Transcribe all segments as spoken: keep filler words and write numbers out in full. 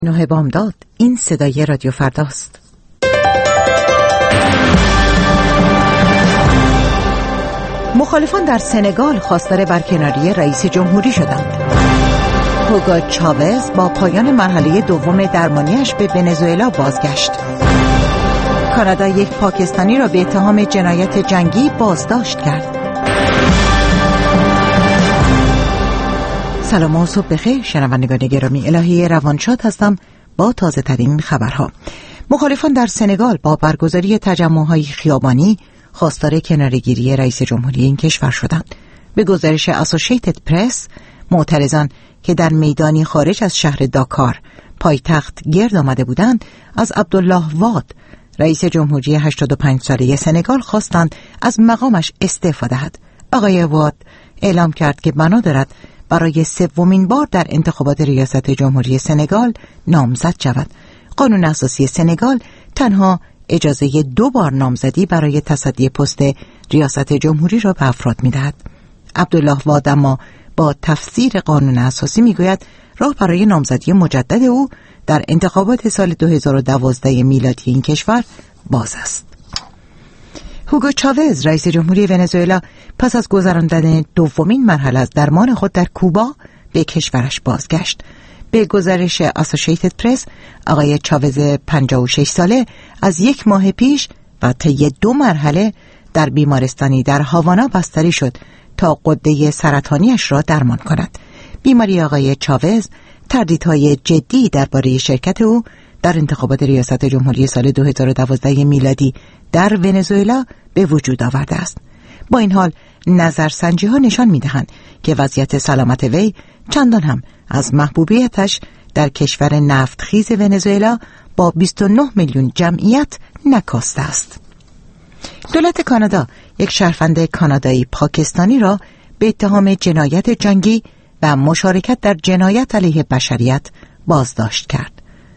نه بامداد. این صدای رادیو فرداست. مخالفان در سنگال خواستار برکناری رئیس جمهوری شدند. هوگو چاوز با پایان مرحله دوم درمانیش به ونزوئلا بازگشت. کانادا یک پاکستانی را به اتهام جنایت جنگی بازداشت کرد. سلام و صبح بخیر شنوندگان گرامی، الهی روانشاد هستم با تازه ترین خبرها. مخالفان در سنگال با برگزاری تجمع‌های خیابانی خواستار کناره‌گیری رئیس جمهوری این کشور شدند. به گزارش اسوسییتد پرس، معترضان که در میدانی خارج از شهر داکار پایتخت گرد آمده بودند، از عبدالله واد رئیس جمهوری هشتاد و پنج ساله سنگال خواستند از مقامش استعفا دهد. آقای واد اعلام کرد که بنا دارد برای سومین بار در انتخابات ریاست جمهوری سنگال نامزد شود. قانون اساسی سنگال تنها اجازه دو بار نامزدی برای تصدی پست ریاست جمهوری را به افراد می‌دهد. عبدالله واد اما با تفسیر قانون اساسی میگوید راه برای نامزدی مجدد او در انتخابات سال دو هزار و دوازده میلادی این کشور باز است. هوگو چاوز رئیس جمهوری ونزوئلا پس از گذراندن دومین مرحله از درمان خود در کوبا به کشورش بازگشت. به گزارش اسوسییتد پرس، آقای چاوز پنجاه و شش ساله از یک ماه پیش و طی دو مرحله در بیمارستانی در هاوانا بستری شد تا غده سرطانیش را درمان کند. بیماری آقای چاوز تردیدهای جدی درباره شرکت او در انتخابات ریاست جمهوری سال دو هزار و دوازده میلادی در ونزوئلا به وجود آورده است. با این حال نظرسنجی ها نشان می دهند که وضعیت سلامت وی چندان هم از محبوبیتش در کشور نفتخیز ونزوئلا با بیست و نه میلیون جمعیت نکاسته است. دولت کانادا یک شهروند کانادایی پاکستانی را به اتهام جنایت جنگی و مشارکت در جنایت علیه بشریت بازداشت کرد.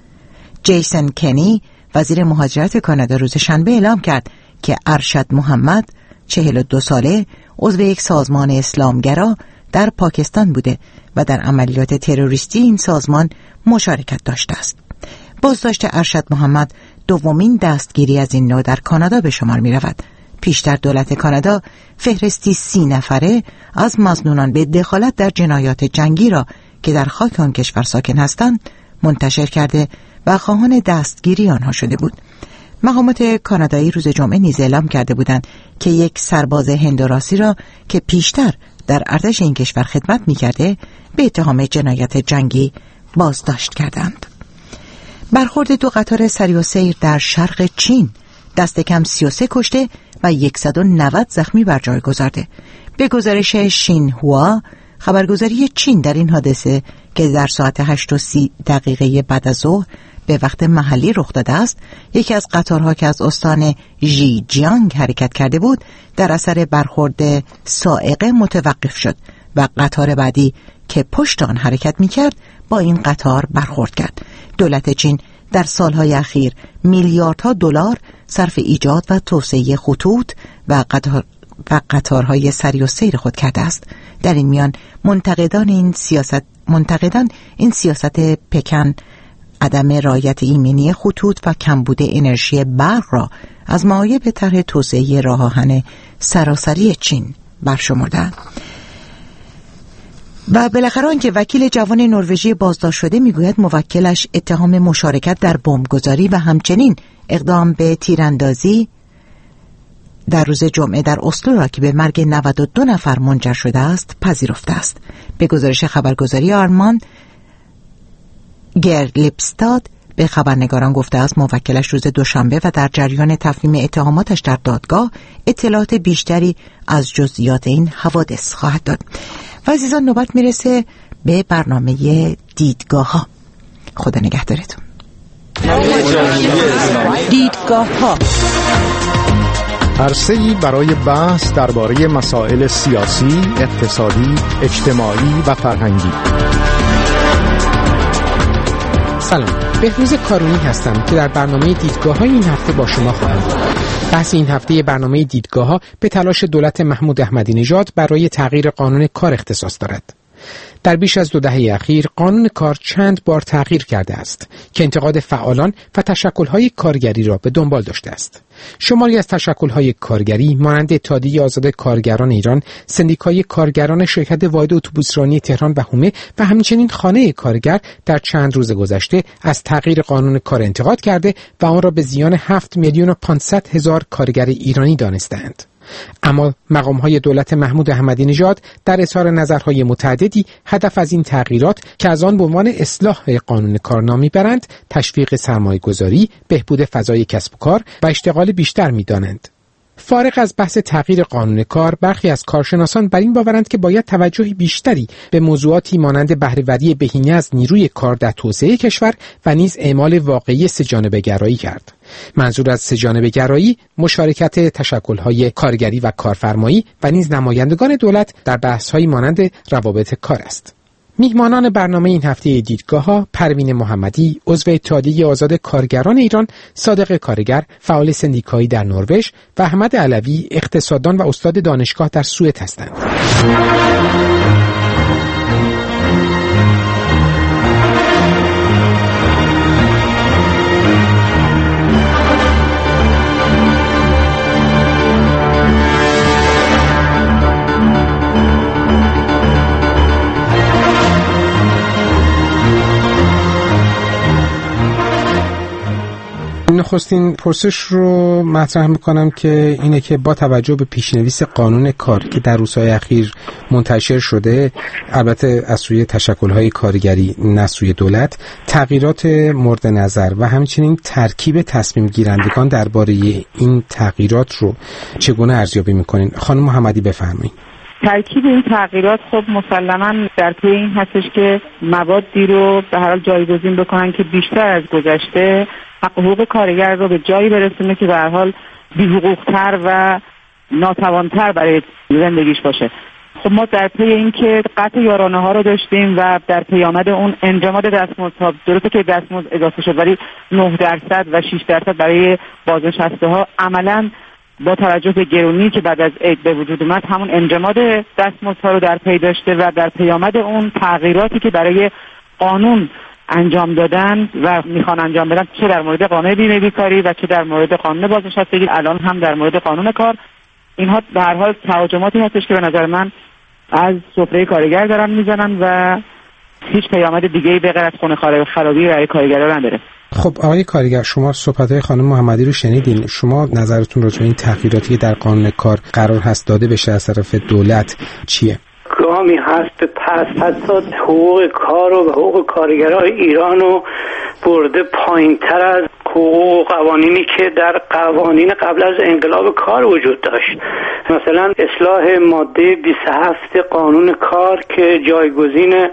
جیسن کنی وزیر مهاجرت کانادا روز شنبه اعلام کرد که ارشد محمد چهل و دو ساله عضو یک سازمان اسلامگرا در پاکستان بوده و در عملیات تروریستی این سازمان مشارکت داشته است. بازداشت ارشد محمد دومین دستگیری از این نوع در کانادا به شمار می رود. پیشتر دولت کانادا فهرستی سی نفره از مظنونان به دخالت در جنایات جنگی را که در خاک آن کشور ساکن هستند منتشر کرده و خواهان دستگیری آنها شده بود. مقامات کانادایی روز جمعه نیز اعلام کرده بودند که یک سرباز هندوراسی را که پیشتر در ارتش این کشور خدمت می‌کرده به اتهام جنایت جنگی بازداشت کردند. برخورد دو قطار سری و سیر در شرق چین دست کم سی و سه کشته و صد و نود زخمی بر جای گذارده. به گزارش شینهوا، خبرگزاری چین در این حادثه که در ساعت هشت و سی دقیقه بعد از ظهر به وقت محلی رخ داده است، یکی از قطارها که از استان ژیجیانگ حرکت کرده بود در اثر برخورد سائقه متوقف شد و قطار بعدی که پشت آن حرکت می‌کرد با این قطار برخورد کرد. دولت چین در سالهای اخیر میلیاردها دلار صرف ایجاد و توسعه خطوط و قطار و قطارهای سری و سیر خود کرده است. در این میان منتقدان این سیاست منتقدان این سیاست پکن عدم رعایت ایمنی خطوط و کمبود انرژی برق را از معایب طرح توسعه راه آهن سراسری چین برشمردند. و بالاخره آنکه وکیل جوان نروژی بازداشت شده میگوید موکلش اتهام مشارکت در بمبگذاری و همچنین اقدام به تیراندازی در روز جمعه در اسلو را که به مرگ نود و دو نفر منجر شده است پذیرفته است. به گزارش خبرگزاری آرمان، گرلیپستاد به خبرنگاران گفته است موکلش روز دوشنبه و در جریان تفهیم اتهاماتش در دادگاه اطلاعات بیشتری از جزئیات این حوادث خواهد داد. و عزیزان نوبت میرسه به برنامه دیدگاه ها. خدا نگهدارتون. دیدگاه ها عرصه‌ای برای بحث درباره مسائل سیاسی، اقتصادی، اجتماعی و فرهنگی. سلام، بهروز کارونی هستم که در برنامه دیدگاه های این هفته با شما خواهم بود. بحث این هفته برنامه دیدگاه ها به تلاش دولت محمود احمدی نژاد برای تغییر قانون کار اختصاص دارد. در بیش از دو دهه اخیر قانون کار چند بار تغییر کرده است که انتقاد فعالان و تشکل‌های کارگری را به دنبال داشته است. شماری از تشکل‌های کارگری مانند اتحادیه آزاد کارگران ایران، سندیکای کارگران شرکت واحد اتوبوسرانی تهران و هومه و همچنین خانه کارگر در چند روز گذشته از تغییر قانون کار انتقاد کرده و آن را به زیان هفت میلیون و پانصد هزار کارگر ایرانی دانستند. اما مقام‌های دولت محمود احمدی نژاد در اظهار نظرهای متعددی هدف از این تغییرات که از آن به عنوان اصلاح قانون کار نام می‌برند، تشویق سرمایه‌گذاری، بهبود فضای کسب و کار و اشتغال بیشتر می‌دانند. فارغ از بحث تغییر قانون کار، برخی از کارشناسان بر این باورند که باید توجه بیشتری به موضوعاتی مانند بهره‌وری بهینه از نیروی کار در توسعه کشور و نیز اعمال واقعی سه‌جانبه‌گرایی کرد. منظور از سه‌جانبه‌گرایی مشارکت تشکل‌های کارگری و کارفرمایی و نیز نمایندگان دولت در بحث‌های مانند روابط کار است. میهمانان برنامه این هفته دیدگاه‌ها پروین محمدی، عضو اتحادیه آزاد کارگران ایران، صادق کارگر، فعال سندیکایی در نروژ و احمد علوی، اقتصاددان و استاد دانشگاه در سوئد هستند. نخستین پرسش رو مطرح میکنم که اینه که با توجه به پیشنویس قانون کار که در روزهای اخیر منتشر شده، البته از سوی تشکل‌های کارگری نه سوی دولت، تغییرات مورد نظر و همچنین ترکیب تصمیم گیرندگان درباره این تغییرات رو چگونه ارزیابی میکنین؟ خانم محمدی بفرمایید. ترکیب این تغییرات خب مسلماً در پی این هستش که موادی رو به هر حال جایگزین بکنن که بیشتر از گذشته حق حقوق کارگر رو به جایی برسونه که به هر حال بی‌حقوق‌تر و ناتوان‌تر برای زندگیش باشه. خب ما در پی این که قطع یارانه ها رو داشتیم و در پیامد اون انجماد دستمزدها، درسته که دستمزد اضافه شد ولی نه درصد و شش درصد برای بازنشسته ها عملاً با توجه به گرونی که بعد از عید به وجود اومد همون انجماد دستمزدها رو در پی داشته و در پیامد اون تغییراتی که برای قانون انجام دادن و میخوان انجام بدن، چه در مورد قانون بیمه بیکاری و چه در مورد قانون بازنشستگی، الان هم در مورد قانون کار، اینها به هر حال تهاجماتی هستش که به نظر من از سفره کارگر دارن میزنن و هیچ پیامد دیگه‌ای به غیر از خون خرابی برای کارگران نداره. خب آقای کارگر، شما صحبت‌های خانم محمدی رو شنیدین. شما نظرتون راجع به این تغییراتی که در قانون کار قرار هست داده بشه از طرف دولت چیه؟ گامی هست به پس حتی حقوق کار و حقوق کارگرای ایران رو برده پایین تر از حقوق و قوانینی که در قوانین قبل از انقلاب کار وجود داشت. مثلا اصلاح ماده بیست و هفت قانون کار که جایگزین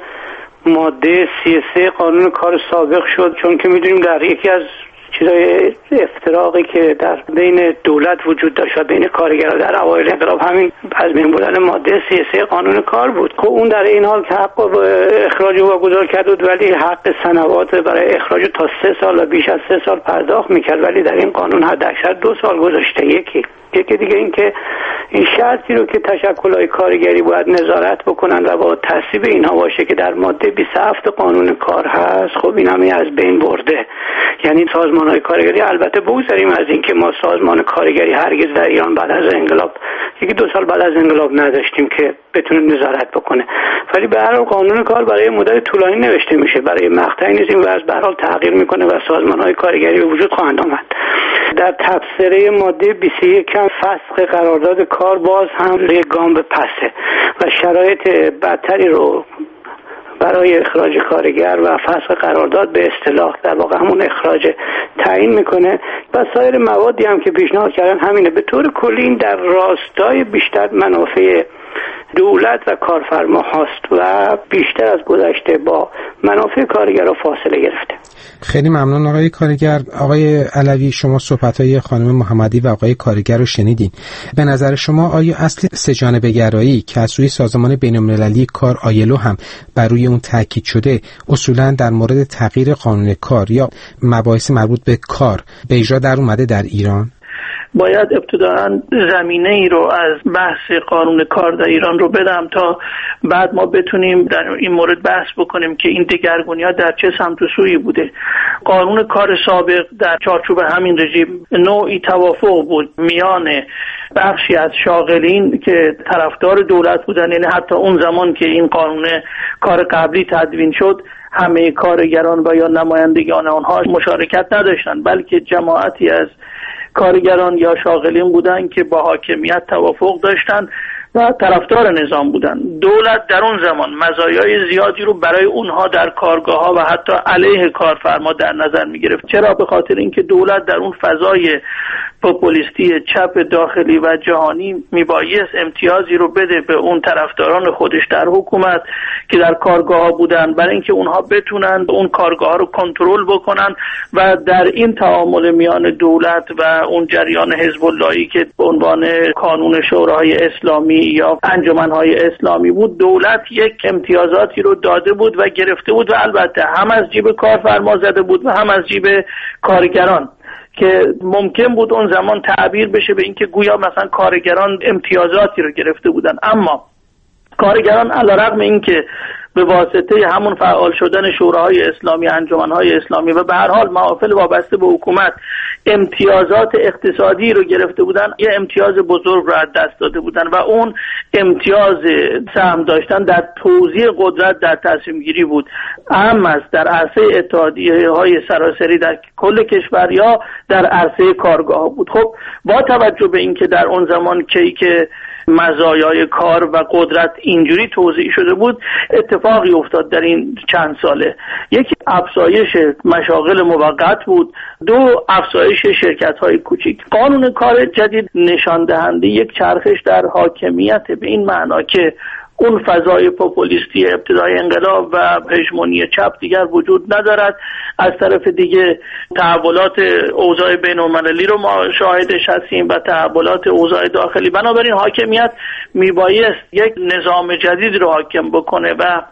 ماده سی و سه قانون کار سابق شد، چون که میدونیم در یکی از چیزای افتراقی که در بین دولت وجود داشت و بین کارگرها در اوایل انقلاب همین از بین بردن ماده سی و سه قانون کار بود که اون در این حال که حق اخراج رو واگذار کرد بود ولی حق سنوات برای اخراج تا سه سال و بیش از سه سال پرداخت میکرد، ولی در این قانون حداکثر دو سال گذاشته. یکی یکی دیگه این که این شرطی رو که تشکل‌های کارگری باید نظارت بکنن و با تصویب اینها باشه که در ماده بیست و هفت قانون کار هست، خب این هم از بین برده. یعنی سازمان‌های کارگری، البته بگذاریم از این که ما سازمان کارگری هرگز در ایران بعد از انقلاب، یکی دو سال بعد از انقلاب نداشتیم که بتونه نظارت بکنه، ولی به هر حال قانون کار برای مدت طولانی نوشته میشه، برای مقطعی نیست، این وضع به هر حال تغییر میکنه و سازمان‌های کارگری به وجود خواهند آمد. در تفسیره ماده بیست و یک فسخ قرارداد کار باز هم یک گام به پسه و شرایط بدتری رو برای اخراج کارگر و فسخ قرارداد به اصطلاح در واقع همون اخراج تعیین میکنه و سایر موادی هم که پیشنهاد کردن همینه. به طور کلی این در راستای بیشتر منافع دولت و کارفرما هاست و بیشتر از گذشته با منافع کارگرها فاصله گرفته. خیلی ممنون آقای کارگر. آقای علوی، شما صحبت‌های خانم محمدی و آقای کارگر رو شنیدین. به نظر شما آیا اصل سه‌جانبه‌گرایی که از سوی سازمان بین‌المللی کار آیلو هم بر روی اون تاکید شده، اصولاً در مورد تغییر قانون کار یا مباحث مربوط به کار به اجرا در اومده در ایران؟ باید ابتداً زمینه ای رو از بحث قانون کار در ایران رو بدم تا بعد ما بتونیم در این مورد بحث بکنیم که این دگرگونی‌ها در چه سمت و سویی بوده. قانون کار سابق در چارچوب همین رژیم نوعی توافق بود میان بخشی از شاغلین که طرفدار دولت بودن، یعنی حتی اون زمان که این قانون کار قبلی تدوین شد همه کارگران و یا نمایندگان آنها مشارکت نداشتند، بلکه جماعتی از کارگران یا شاغلین بودند که با حاکمیت توافق داشتند و طرفدار نظام بودن. دولت در اون زمان مزایای زیادی رو برای اونها در کارگاه‌ها و حتی علیه کارفرما در نظر می‌گرفت. چرا؟ به خاطر اینکه دولت در اون فضای پوپولیستی چپ داخلی و جهانی میبایست امتیازی رو بده به اون طرفداران خودش در حکومت که در کارگاه‌ها بودن، برای اینکه اونها بتونن اون کارگاه‌ها رو کنترل بکنن و در این تعامل میان دولت و اون جریان حزب اللهی که به عنوان کانون شورای اسلامی یا انجمن‌های اسلامی بود، دولت یک امتیازاتی رو داده بود و گرفته بود و البته هم از جیب کارفرما زده بود و هم از جیب کارگران، که ممکن بود اون زمان تعبیر بشه به اینکه گویا مثلا کارگران امتیازاتی رو گرفته بودن. اما کارگران علیرغم اینکه به واسطه همون فعال شدن شوراهای اسلامی، انجمنهای اسلامی و به هر حال محافل وابسته به حکومت امتیازات اقتصادی رو گرفته بودن، یه امتیاز بزرگ رو از دست داده بودن و اون امتیاز سهم داشتن در توزیع قدرت در تصمیم گیری بود، اهم است در عرصه اتحادیه های سراسری در کل کشور یا در عرصه کارگاه بود. خب با توجه به اینکه در اون زمان کیک مزایای کار و قدرت اینجوری توزیع شده بود، اتفاقی افتاد در این چند ساله. یکی افزایش مشاغل موقت بود، دو افزایش شرکت‌های کوچیک. قانون کار جدید نشان دهنده یک چرخش در حاکمیت، به این معنا که اون فضای پوپولیستی ابتدای انقلاب و هژمونی چپ دیگر وجود ندارد. از طرف دیگه تحولات اوضاع بین‌المللی رو ما شاهدش هستیم و تحولات اوضاع داخلی. بنابراین حاکمیت میبایست یک نظام جدید رو حاکم بکنه و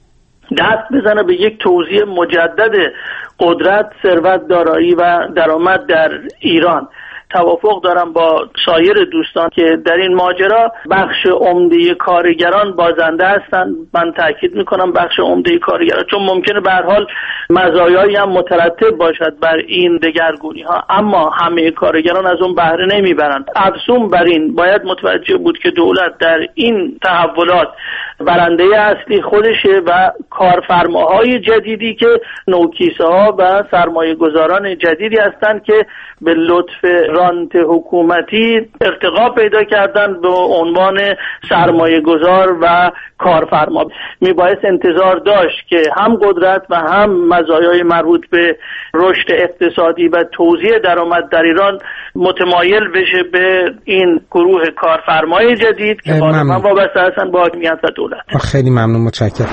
دست بزنه به یک توزیع مجدد قدرت، ثروت، دارایی و درآمد در ایران. توافق دارم با سایر دوستان که در این ماجرا بخش عمده کارگران بازنده هستند. من تاکید میکنم بخش عمده کارگران، چون ممکنه به هر حال مزایایی هم مترتب باشد بر این دگرگونی ها، اما همه کارگران از اون بهره نمیبرند. افزون بر این باید متوجه بود که دولت در این تحولات برنده اصلی خودشه و کارفرماهای جدیدی که نوکیسه ها و سرمایه گذاران جدیدی هستند که به لطف رانت حکومتی ارتقا پیدا کردن به عنوان سرمایه گذار و کارفرما. میبایست انتظار داشت که هم قدرت و هم مزایای مربوط به رشد اقتصادی و توزیع درآمد در ایران متمایل بشه به این گروه کارفرمای جدید که غالبا وابسته هستن با حاکمیت و دولت. خیلی ممنون، متشکرم.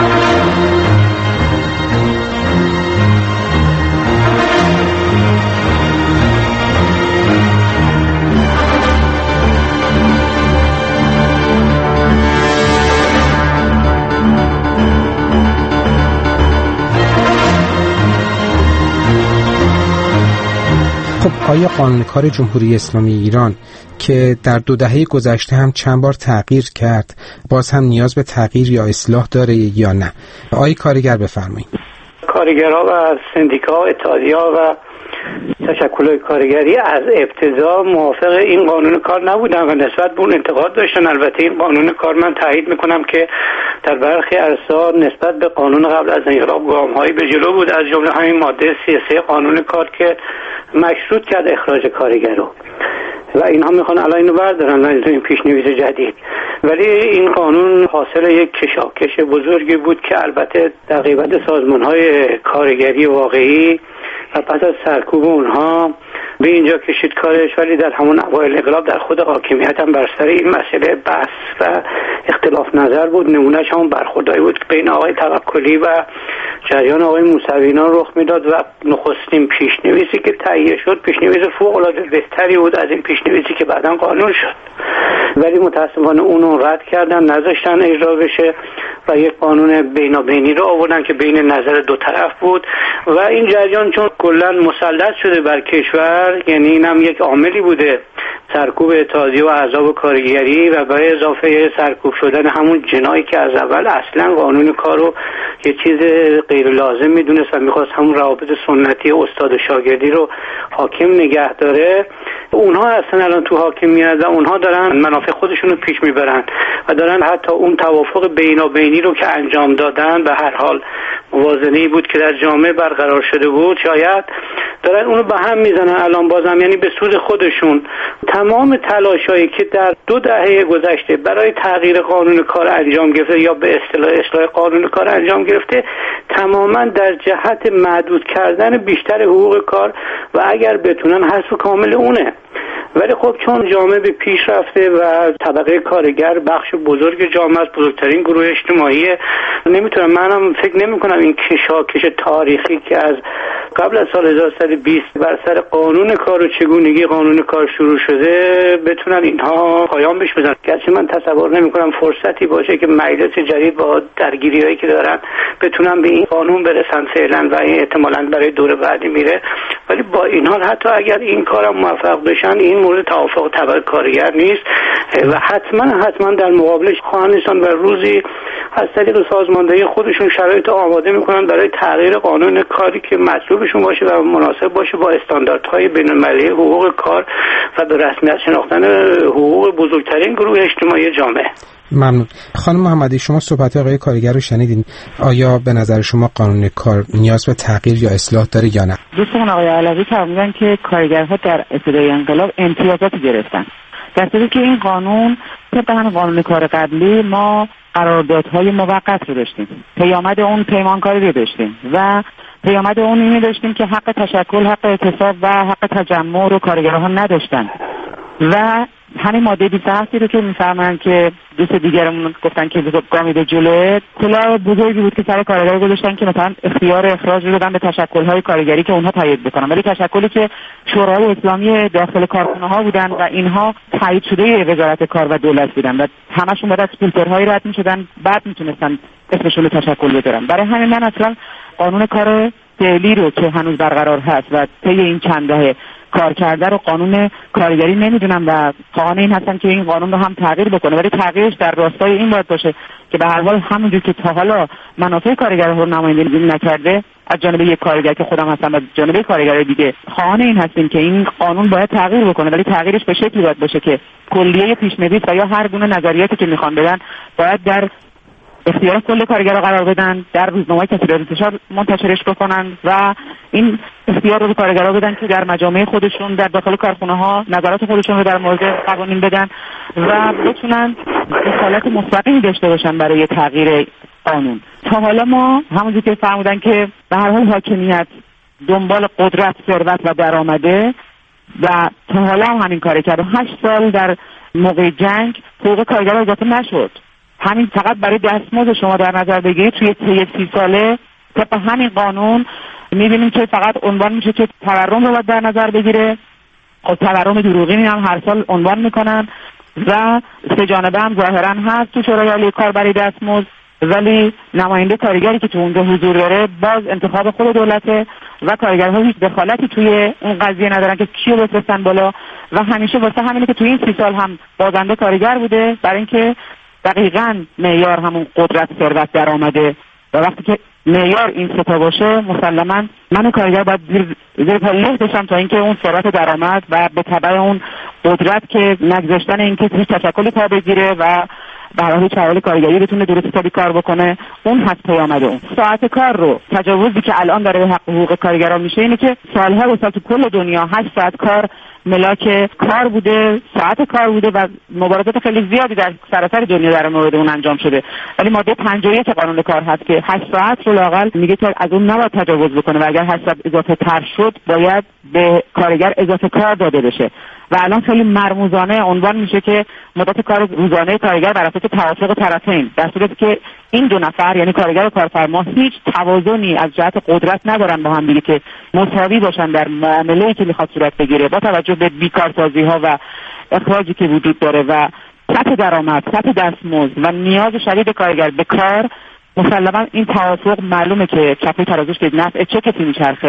خب آیا قانون کار جمهوری اسلامی ایران که در دو دهه گذشته هم چند بار تغییر کرد باز هم نیاز به تغییر یا اصلاح داره یا نه؟ آقای کارگر بفرمایید. کارگرها و سندیکاها، اتحادیه‌ها و تشکل‌های کارگری از ابتدا موافق این قانون کار نبودن و نسبت به اون انتقاد داشتن. البته این قانون کار من تایید میکنم که در برخی عرصه‌ها نسبت به قانون قبل از انقلاب گام‌هایی به جلو بود، از جمله همین ماده سی و سه قانون کار که مشروط کرد اخراج کارگر رو و اینها میخوان الان اینو بردارن از این پیشنویس جدید. ولی این قانون حاصل یک کشاکش بزرگی بود که البته در قیمت سازمان‌های کارگری واقعی و پس از سرکوب اونها به اینجا کشید کارش، ولی در همون اوایل انقلاب در خود حاکمیت هم بر سر این مسئله بحث و اختلاف نظر بود. نمونهش همون برخوردایی بود که بین آقای توکلی و جریان آقای موسویان رخ میداد و نخستین پیشنویسی که تهیه شد پیشنویس فوق‌العاده بهتری بود از این پیشنویسی که بعداً قانون شد، ولی متاسفانه اونو رد کردن، نذاشتن اجرا بشه و یک قانون بینابینی رو آوردن که بین نظر دو طرف بود و این جریان چون کلا مسلط شده بر کشور کارگر، یعنی اینم یک عاملی بوده، سرکوب اتحادیه و احزاب کارگری و به اضافه سرکوب شدن همون جنایی که از اول اصلا قانون کار رو یه چیز غیر لازم میدونست و میخواست همون روابط سنتی استاد و شاگردی رو حاکم نگه داره، اونها اصلا الان تو حاکمیت و اونها دارن منافع خودشون رو پیش میبرن و دارن حتی اون توافق بینابینی رو که انجام دادن به هر حال موازنه‌ای بود که در جامعه برقرار شده بود، شاید دارن اونو به هم میزنن الان بازم، یعنی به سود خودشون. تمام تلاشایی که در دو دهه گذشته برای تغییر قانون کار انجام گرفته یا به اصطلاح اصلاح قانون کار انجام گرفته تماما در جهت محدود کردن بیشتر حقوق کار و اگر بتونن حذف کامل اونه. ولی خب چون جامعه به پیش رفته و طبقه کارگر بخش بزرگ جامعه است، بزرگترین گروه اجتماعی، نمیتونم منم فکر نمی کنم این کشاکش تاریخی که از قبل از سال هزار و سیصد و بیست بر سر قانون کار و چگونگی قانون کار شروع شده بتونن اینها پایان بهش بزنن. گرچه من تصور نمی کنم فرصتی باشه که مجلس جدید با درگیری‌هایی که دارن بتونن به این قانون برسن فعلا و این احتمالاً برای دوره بعدی میره. ولی با این حال حتی اگر این کارم موفق بشن این مورد توافق طبقه کارگر نیست و حتما حتما در مقابلش خواهند ایستاد و روزی از طریق سازماندهی خودشون شرایط آماده میکنن برای تغییر قانون کاری که مطلوبشون باشه و مناسب باشه با استانداردهای بین‌المللی حقوق کار و به رسمیت شناختن حقوق بزرگترین گروه اجتماعی جامعه. ممنون. خانم محمدی، شما صحبت آقای کارگر رو شنیدین. آیا به نظر شما قانون کار نیاز به تغییر یا اصلاح داره یا نه؟ دوستان آقای علوی فرمودن که کارگرها در ابتدای انقلاب امتیازاتی گرفتن، در صورتی که این قانون طبق همین قانون کار قبلی ما قراردادهای موقت رو داشتیم، پیامد اون پیمانکاری رو داشتیم و پیامد اون اینی داشتیم که حق تشکل، حق اعتصاب و حق تجمع رو کارگرها نداشتن و همین ماده بیست و هفت رو که میفهمن که دوست دیگرمون گفتن که گامی به جلوه، کلاه بزرگی بود که سر کارگرها گذاشتن که مثلا اختیار اخراج رو دادن به تشکل‌های کارگری که اونها تایید بکنن، ولی تشکلی که شورای اسلامی داخل کارخانه‌ها بودن و اینها تایید شده وزارت کار و دولت بودن و همشون بعد از فیلترهای رد می‌شدن، بعد میتونستن اسمشون رو تشکل بذارن. برای همین من اصلا قانون کار فعلی رو که هنوز برقرار هست و طی این چند دهه کار کرده رو قانون کارگری نمیدونم و خواهان این هستن که این قانون رو هم تغییر بکنه، ولی تغییرش در راستای این باید باشه که به هر حال همونجور که تا حالا منافع کارگرها رو نمایندگی نکرده از جانب یک کارگر که خودم هستم و از جانب کارگر دیگه خواهان این هستیم که این قانون باید تغییر بکنه، ولی تغییرش به شکلی باید باشه که کلیه پیش‌نویس و یا هر گونه نظریاتی که میخوان بدن باید در اختیار کل کارگرها قرار بدن، در روزنامه‌های کسری انتشار منتشرش بکنن و این اختیار رو به کارگرها بدن که در مجامع خودشون در داخل کارخونه‌ها نظرات خودشون رو در مورد قوانین بدن و بتونن دخالت مستقیمی داشته باشن برای تغییر قانون. تا حالا ما همونجوری که فرمودن که به هر حال حاکمیت دنبال قدرت، ثروت و درآمده و تا حالا هم همین کارو کرد. هشت سال در موقع جنگ حقوق کارگرها اضافه نشد. همین فقط برای دستمزد شما در نظر بگیرید توی طی سی ساله طبق همین قانون می‌بینیم که فقط عنوان میشه که تورم رو باید در نظر بگیره. خب تورم دروغینی هم هر سال عنوان میکنن و سه جانبه هم ظاهرا هست تو شورای عالی کار برای دستمزد، ولی نماینده کارگری که تو اونجا حضور داره باز انتخاب خود دولته و کارگرها هیچ دخالتی توی اون قضیه ندارن که کیو بفرستن بالا و همیشه واسه همینه که توی این سی سال هم بازنده کارگر بوده، برای اینکه دقیقاً معیار همون قدرت، ثروت، درآمده و وقتی که معیار این سه تا باشه مسلماً من کارگر باید زیر زیر پا له بشم تا اینکه اون ثروت درآمد و به تبع اون قدرت که نگذاشتن اینکه هیچ تشکلی پا بگیره و برای چهار کارگری بتونه درست حسابی کار بکنه، اون هست پیامد اون. ساعت کار رو تجاوزی که الان داره به حق حقوق کارگران میشه اینه که سالها و سال تو کل دنیا هشت ساعت کار ملاک کار بوده، ساعت کار بوده و مبارزات خیلی زیادی در سراسر دنیا در مورد اون انجام شده، ولی ماده پنجاه و یک قانون کار هست که هشت ساعت رو لااقل میگه که از اون نباید تجاوز بکنه و اگر هشت ساعت اضافه تر شد باید به کارگر اضافه کار داده بشه و الان خیلی مرموزانه عنوان میشه که مدت کار روزانه کارگر بر اساس توافق طرفین، در صورتی که این دو نفر یعنی کارگر و کارفرما هیچ توازنی از جهت قدرت ندارن با هم دیگه که مساوی باشن در معامله‌ای که میخواد صورت بگیره با توجه به بیکارسازی ها و اخراجی که وجود داره و سطح درآمد، سطح دستمزد و نیاز شدید کارگر به کار. مسلما این توافق معلومه که چپی ترازوش که نفع چه کسی میچرخه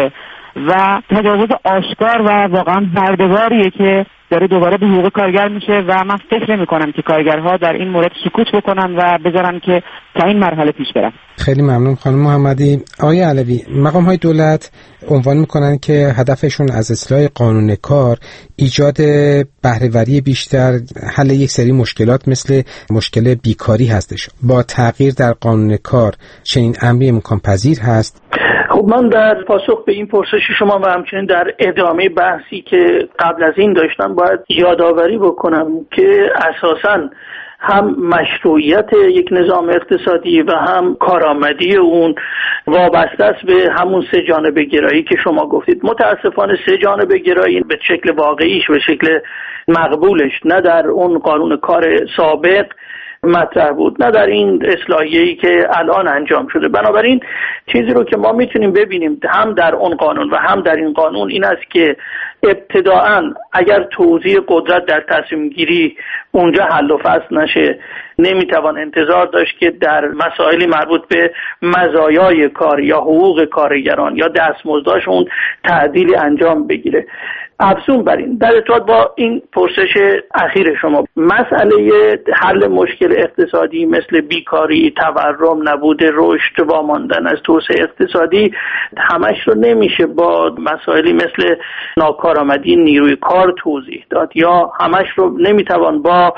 و تجاوز آشکار و واقعا برده‌واریه که داره دوباره به حقوق کارگر میشه و من فکر نمی‌کنم که کارگرها در این مورد سکوت بکنن و بذارن که تا این مرحله پیش برن. خیلی ممنون خانم محمدی. آقای علوی، مقام‌های دولت عنوان می‌کنن که هدفشون از اصلاح قانون کار ایجاد بهره‌وری بیشتر، حل یک سری مشکلات مثل مشکل بیکاری هستش. با تغییر در قانون کار چنین امری امکان پذیر هست؟ خب من در پاسخ به این پرسش شما و همچنین در ادامه بحثی که قبل از این داشتم باید یادآوری بکنم که اساساً هم مشروعیت یک نظام اقتصادی و هم کارآمدی اون وابسته است به همون سه جانبه گرایی که شما گفتید. متاسفانه سه جانبه گرایی به شکل واقعیش، به شکل مقبولش نه در اون قانون کار سابق مطرح بود، نه در این اصلاحیه‌ای که الان انجام شده. بنابراین چیزی رو که ما میتونیم ببینیم هم در اون قانون و هم در این قانون این است که ابتداعاً اگر توزیع قدرت در تصمیم گیری اونجا حل و فصل نشه، نمیتوان انتظار داشت که در مسائلی مربوط به مزایای کار یا حقوق کارگران یا دستمزدشون تعدیلی انجام بگیره. افزون بر این، در ارتباط با این پرسش اخیر شما، مسئله حل مشکل اقتصادی مثل بیکاری، تورم، نبود رشد، واماندن از توسعه اقتصادی همش رو نمیشه با مسائلی مثل ناکارآمدی نیروی کار توضیح داد یا همش رو نمیتوان با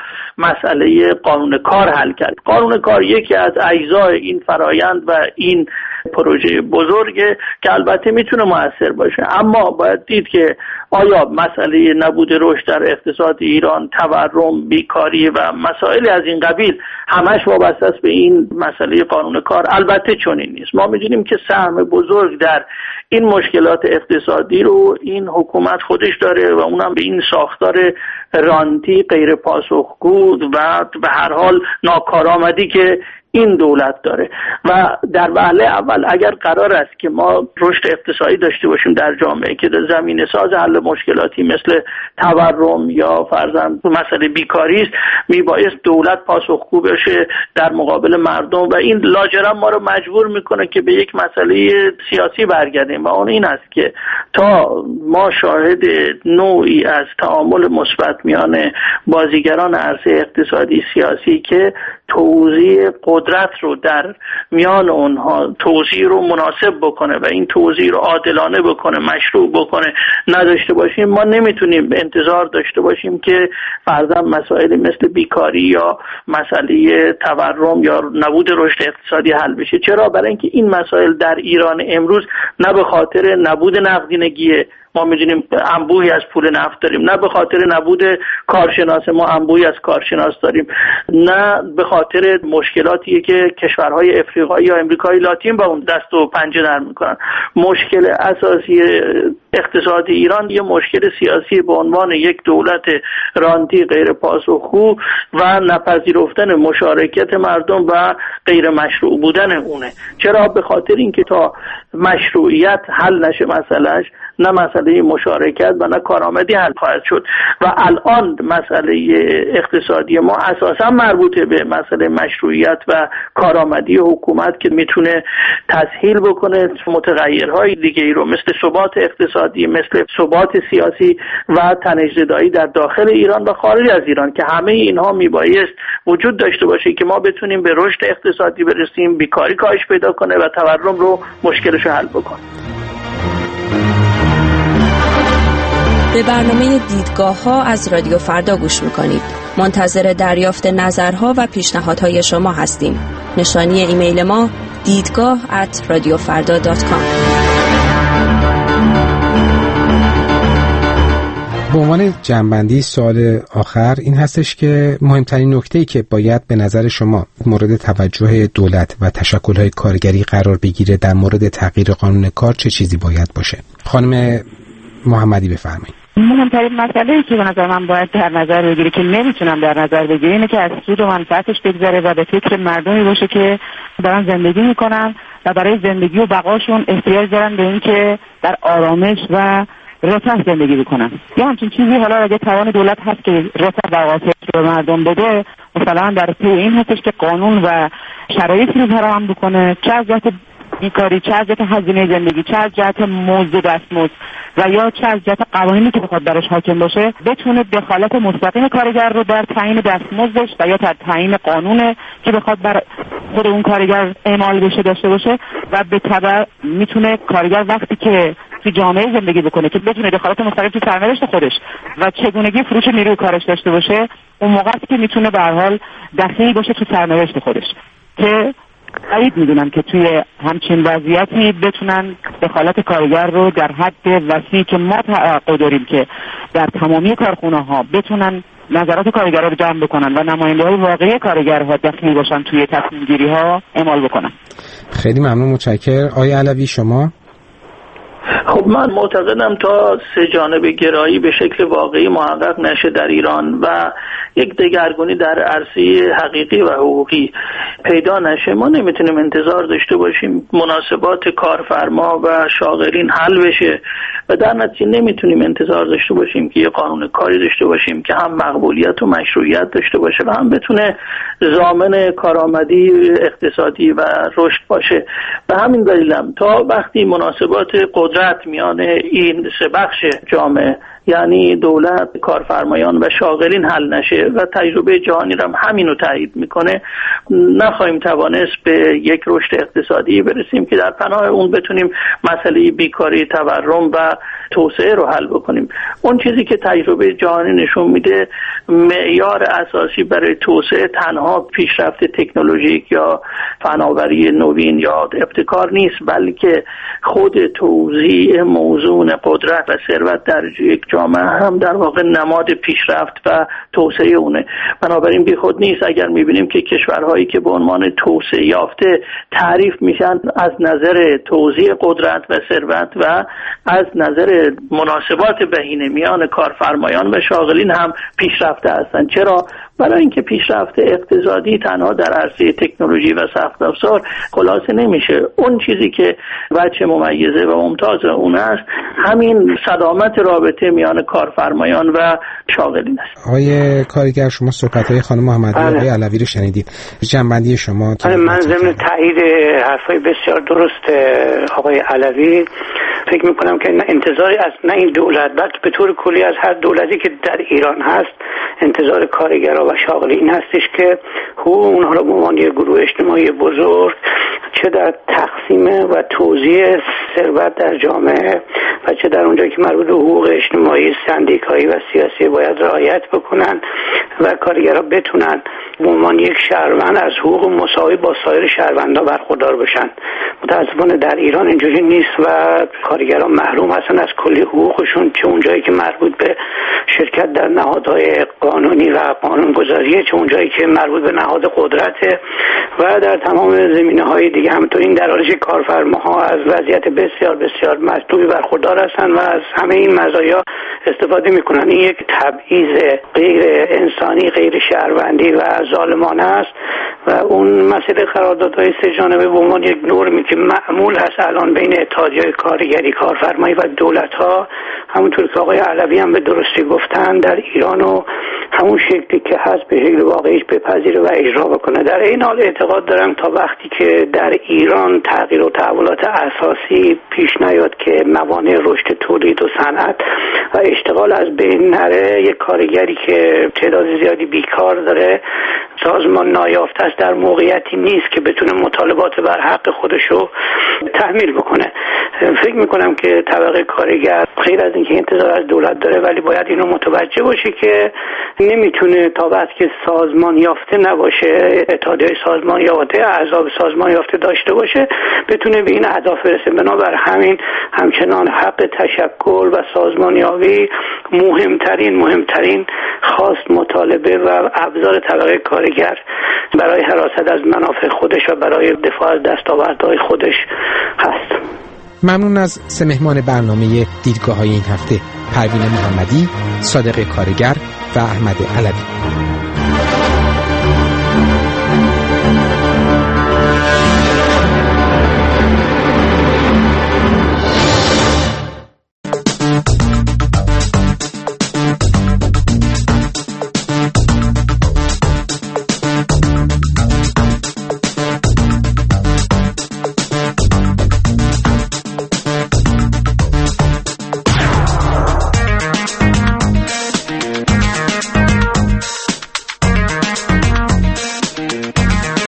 مسئله قانون کار حل کرد. قانون کار یکی از اجزای این فرایند و این پروژه بزرگه که البته میتونه مؤثر باشه، اما باید دید که آیا مسئله نبود رشد در اقتصاد ایران، تورم، بیکاری و مسائل از این قبیل همش وابسته است به این مسئله قانون کار؟ البته چنین نیست. ما می‌دونیم که سهم بزرگ در این مشکلات اقتصادی رو این حکومت خودش داره و اونم به این ساختار رانتی غیر پاسخگو و به هر حال ناکارآمدی که این دولت داره. و در وهله اول اگر قرار است که ما رشد اقتصادی داشته باشیم در جامعه که در زمینه ساز حل مشکلاتی مثل تورم یا فرضاً مسئله بیکاری است، میبایست دولت پاسخگو بشه در مقابل مردم و این لاجرم ما رو مجبور میکنه که به یک مسئله سیاسی برگردیم و اون این است که تا ما شاهد نوعی از تعامل مثبت میان بازیگران عرصه اقتصادی سیاسی که توزیع قدرت رو در میان اونها توزیع رو مناسب بکنه و این توزیع رو عادلانه بکنه، مشروع بکنه نداشته باشیم، ما نمیتونیم انتظار داشته باشیم که فرضاً مسائل مثل بیکاری یا مسئله تورم یا نبود رشد اقتصادی حل بشه. چرا؟ برای اینکه این مسائل در ایران امروز نه به خاطر نبود نقدینگی، ما می‌دونیم انبوهی از پول نفت داریم، نه به خاطر نبود کارشناس ما انبوهی از کارشناس داریم، نه به خاطر مشکلاتیه که کشورهای افریقایی یا امریکای لاتین با اون دست و پنجه نرم می‌کنن. مشکل اساسی اقتصاد ایران یه مشکل سیاسی به عنوان یک دولت رانتی غیر پاسخگو و نپذیرفتن مشارکت مردم و غیر مشروع بودن اونه. چرا؟ به خاطر اینکه تا مشروعیت حل نشه مسئلهش، نه مسئله مشارکت و نه کارآمدی حل خواهد شد. و الان مسئله اقتصادی ما اساسا مربوطه به مسئله مشروعیت و کارآمدی حکومت که میتونه تسهیل بکنه متغیرهای دیگه ای رو مثل ثبات اقتصادی، مثل ثبات سیاسی و تنش‌زدایی در داخل ایران و خارج از ایران که همه اینها میبایست وجود داشته باشه که ما بتونیم به رشد اقتصادی برسیم، بیکاری کاهش پیدا کنه و تورم رو مشکلش رو حل بکنه. به برنامه دیدگاه ها از رادیو فردا گوش میکنید. منتظر دریافت نظرها و پیشنهادهای شما هستیم. نشانی ایمیل ما دیدگاه ات رادیو فردا دات کام. به عنوان جنبندی سوال آخر این هستش که مهمترین نکته‌ای که باید به نظر شما مورد توجه دولت و تشکل‌های کارگری قرار بگیره در مورد تغییر قانون کار چه چیزی باید باشه؟ خانم محمدی بفرمایید. مهمترین مسئله‌ای که به نظر من باید در نظر بگیره که نمیتونم در نظر بگیره اینه که از سود و منفعتش بگذره و به فکر مردمی باشه که دارن زندگی میکنن و برای زندگی و بقاشون احتیاج دارن به این که در آرامش و رفاه زندگی بکنن. یا همچین چیزی حالا اگه توان دولت هست که رفاه و آسایش به مردم بده، مثلا در پی این هستش که قانون و شرایطی رو فراهم بکنه که از جهت بیکاری، چه از جهت هزینه زندگی، چه از جهت مزد دستمزد و یا چه از جهت قوانینی که بخواد براش حاکم باشه، بتونه دخالت مستقیم کارگر رو در تعیین دستمزدش و یا در تعیین قانون که بخواد بر خود اون کارگر اعمال بشه داشته باشه و به تبع میتونه کارگر وقتی که تو جامعه زندگی بکنه که بتونه دخالت مستقیم تو سرنوشت خودش و چگونگی فروش نیروی کارش داشته باشه، اون موقع که میتونه به هر حال دخیل باشه تو سرنوشت خودش که بعید میدونم که توی همچین وضعیتی بتونن دخالت کارگر رو در حد وسیعی که ما توقع داریم که در تمامی کارخونه ها بتونن نظرات کارگرها رو جمع بکنن و نماینده‌های واقعی کارگرها دخیل باشن توی تصمیم گیری ها اعمال بکنن. خیلی ممنون، متشکرم. آقای علوی شما؟ خب من معتقدم تا سه جانبه گرایی به شکل واقعی محقق نشه در ایران و یک دگرگونی در عرصه حقیقی و حقوقی پیدا نشه، ما نمیتونیم انتظار داشته باشیم مناسبات کارفرما و شاغلین حل بشه و در نتیجه نمیتونیم انتظار داشته باشیم که یه قانون کاری داشته باشیم که هم مقبولیت و مشروعیت داشته باشه و هم بتونه ضامن کارآمدی اقتصادی و رشد باشه. به همین دلیلم تا وقتی مناسبات قدرت میان این سه بخش جامعه یعنی دولت، کارفرمایان و شاغلین حل نشه و تجربه جهانی هم همینو تایید میکنه، نخواهیم توانست به یک رشد اقتصادی برسیم که در پناه اون بتونیم مسئله بیکاری، تورم و توسعه رو حل بکنیم. اون چیزی که تجربه جهانی نشون میده معیار اساسی برای توسعه تنها پیشرفت تکنولوژیک یا فناوری نوین یا ابتکار نیست، بلکه خود توزیع موزون قدرت و ثروت در یک جامعه هم در واقع نماد پیشرفت و توسعه اونه. بنابراین بیخود نیست اگر میبینیم که کشورهایی که به عنوان توسعه یافته تعریف میشن از نظر توزیع قدرت و ثروت و از نظر مناسبات بهینه میان کارفرمایان و شاغلین هم پیشرفته هستند. چرا؟ برای اینکه پیشرفت اقتصادی تنها در عرصه تکنولوژی و سخت افزار خلاصه نمیشه. اون چیزی که وجه ممیزه و ممتاز اون است همین صدامت رابطه میان کارفرمایان و شاغلین است. آقای کارگر، شما صحبت‌های خانم محمدی و آقای علوی رو شنیدید. جنبندی شما؟ من ضمن تایید حرفای بسیار درست آقای علوی فکر میکنم که انتظاری از نه این دولت بلکه به طور کلی از هر دولتی که در ایران هست انتظار کارگرها و شاغلین هستش که حقوق اونها را به عنوان یک گروه اجتماعی بزرگ چه در تقسیم و توزیع ثروت در جامعه و چه در اونجایی که مربوط به حقوق اجتماعی، سندیکایی و سیاسی باید رعایت بکنن و کارگرها بتونن به عنوان یک شهروند از حقوق مساوی با سایر شهروندان برخوردار بشن. متاسفانه در ایران اینجوری نیست و کارگران محروم هستن از کلی حقوقشون، چه اونجایی که مربوط به شرکت در نهادهای قانونی و قانونگذاریه، چه اونجایی که مربوط به نهاد قدرته و در تمام زمینه‌های دیگه. همینطور این در حالی که کارفرماها از وضعیت بسیار بسیار مطلوبی برخوردار هستن و از همه این مزایا استفاده میکنن. این یک تبعیض غیر انسانی، غیر شهروندی و ظالمانه است و اون مسئله قراردادهای سه جانبه به عنوان یک نرمی که معمول هست الان بین اتحادیه‌های کارگری، کارفرمایی و دولت‌ها، همونطور که آقای علوی هم به درستی گفتن، در ایران و همون شکلی که هست به شکل واقعیش بپذیره و اجرا بکنه. در این حال اعتقاد دارم تا وقتی که در ایران تغییر و تحولات اساسی پیش نیاد که موانع رشد تولید و صنعت و اشتغال از بین نره، یک کارگری که تعداد زیادی بیکار داره، سازمان نایافته است، در موقعیتی نیست که بتونه مطالبات بر حق خودشو تحمیل بکنه. فکر میکنم که طبقه کارگر غیر از اینکه انتظار از دولت داره ولی باید اینو متوجه باشه که نمیتونه تا وقتی که سازمان یافته نباشه، اتحادیه سازمان یافته، احزاب سازمان یافته داشته باشه، بتونه به این اهداف برسه. بنابر همین همچنان حق تشکل و سازمانیابی مهمترین مهمترین خواست، مطالبه و ابزار طبقه کارگر برای حراست از منافع خودش و برای دفاع از دستاوردهای خودش هست. ممنون از سه مهمان برنامه دیدگاه‌های این هفته: پروین محمدی، صادق کارگر و احمد علوی.